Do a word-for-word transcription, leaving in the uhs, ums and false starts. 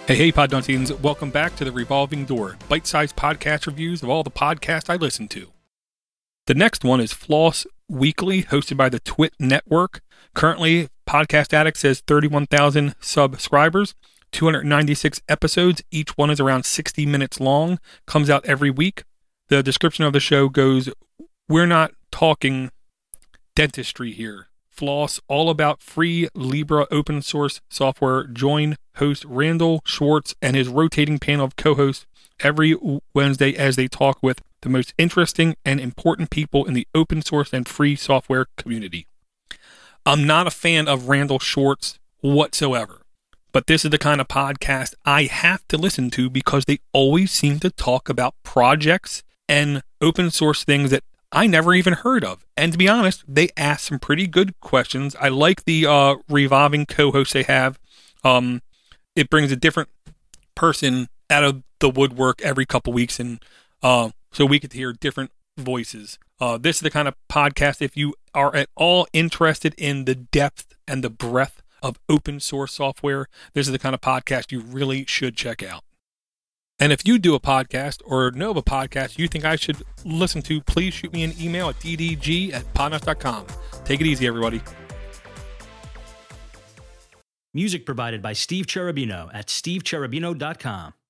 Hey, hey, Podnuttians. Welcome back to The Revolving Door, bite-sized podcast reviews of all the podcasts I listen to. The next one is Floss Weekly, hosted by the Twit Network. Currently, Podcast Addict says thirty-one thousand subscribers, two hundred ninety-six episodes. Each one is around sixty minutes long, comes out every week. The description of the show goes, "We're not talking dentistry here. Floss, all about free Libra open source software." Join host Randall Schwartz and his rotating panel of co-hosts every Wednesday as they talk with the most interesting and important people in the open source and free software community. I'm not a fan of Randall Schwartz whatsoever, but this is the kind of podcast I have to listen to because they always seem to talk about projects and open source things that I never even heard of. And to be honest, they ask some pretty good questions. I like the uh, revolving co-hosts they have. Um, it brings a different person out of the woodwork every couple weeks, and uh, so we get to hear different voices. Uh, this is the kind of podcast, if you are at all interested in the depth and the breadth of open source software, this is the kind of podcast you really should check out. And if you do a podcast or know of a podcast you think I should listen to, please shoot me an email at d d g at podnuts dot com. Take it easy, everybody. Music provided by Steve Cherubino at steve cherubino dot com.